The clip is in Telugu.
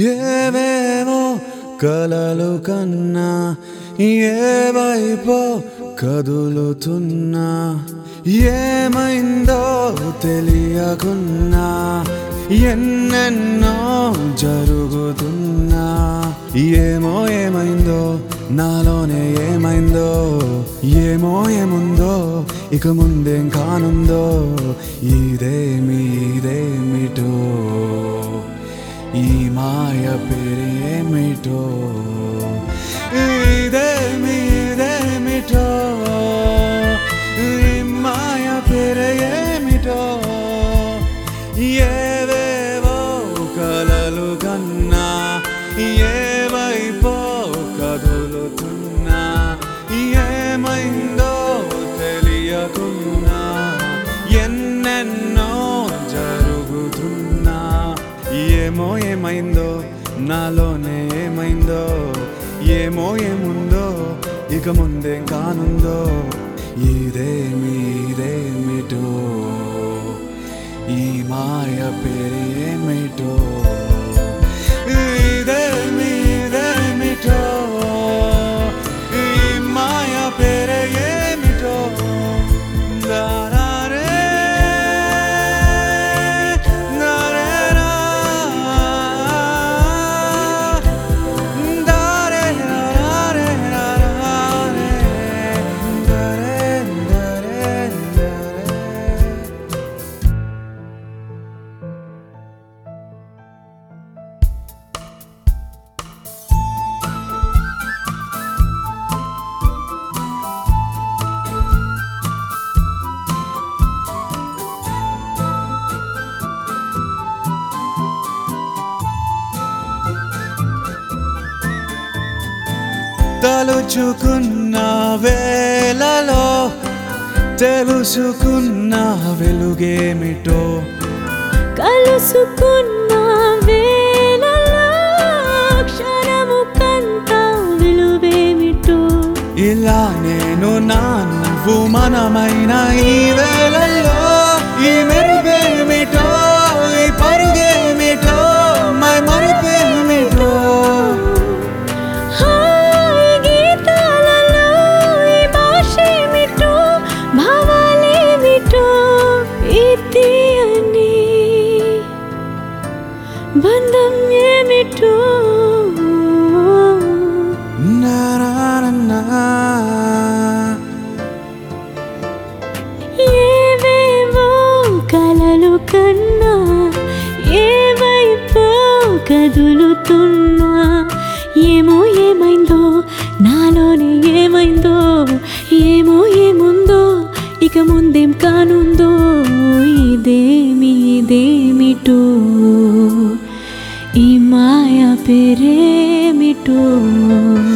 ఏవేవో కలలు కన్నా ఏవైపో కదులుతున్నా ఏమైందో తెలియకున్నా ఎన్నెన్నో జరుగుతున్నా ఏమో ఏమైందో నాలోనే ఏమైందో ఏమో ఏముందో ఇక ముందేం కానుందో ఇదేమిటో ఈ మాయ పేరేమిటో ఇదేమిటో ఈ మాయ పేరేమిటో ఏవేవో కలలు కన్నా ఏవైపో కదులుతున్నా ఏమైందో తెలియకున్నా ఎన్నెన్నో జరుగుతున్నా ఏమో ఏమైందో నాలోనే ఏమైందో ఏమో ఏముందో ఇక ముందేం కానుందో ఇదేమిటో ఈ మాయ పేరేమిటో ఇదేమిటో ఈ మాయ పేరేమిటో తలుచుకున్న వేళలో తెలుసుకున్న వెలుగేమిటో కలుసుకున్న వేళలో క్షణము కంత విలువేమిటో ఇలా నేను నా నువ్వు మనమైన ఈ వేళల్లో ఈ మెరుగేమిటో ఈ పరుగేమిటో మై మరుపేమిటో బంధం ఏమిటో ఏవేవో కలలు కన్నా ఏవైపో కదులుతున్నా ఏమో ఏమైందో నాలోనే ఏమైందో ఏమో ఏముందో ఇక ముందేం కానుందో ఇదేమిటో ఈ మాయ పేరేమిటో